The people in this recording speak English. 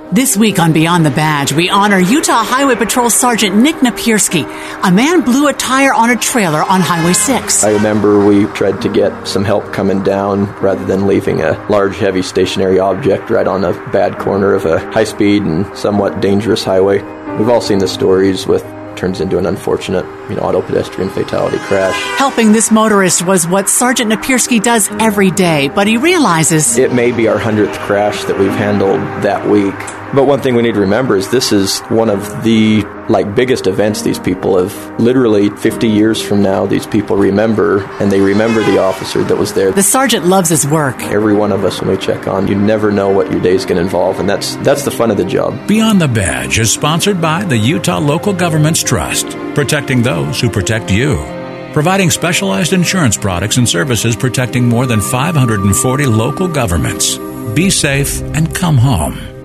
This week on Beyond the Badge, we honor Utah Highway Patrol Sergeant Nick Napierski. A man blew a tire on a trailer on Highway 6. I remember we tried to get some help coming down rather than leaving a large, heavy stationary object right on a bad corner of a high-speed and somewhat dangerous highway. We've all seen the stories with turns into an unfortunate, auto pedestrian fatality crash. Helping this motorist was what Sergeant Napierski does every day, but he realizes it may be our 100th crash that we've handled that week. But one thing we need to remember is this is one of the biggest events these people have. Literally 50 years from now, these people remember, and they remember the officer that was there. The sergeant loves his work. Every one of us, when we check on, you never know what your day's going to involve, and that's the fun of the job. Beyond the Badge is sponsored by the Utah Local Governments Trust, protecting those who protect you. Providing specialized insurance products and services protecting more than 540 local governments. Be safe and come home.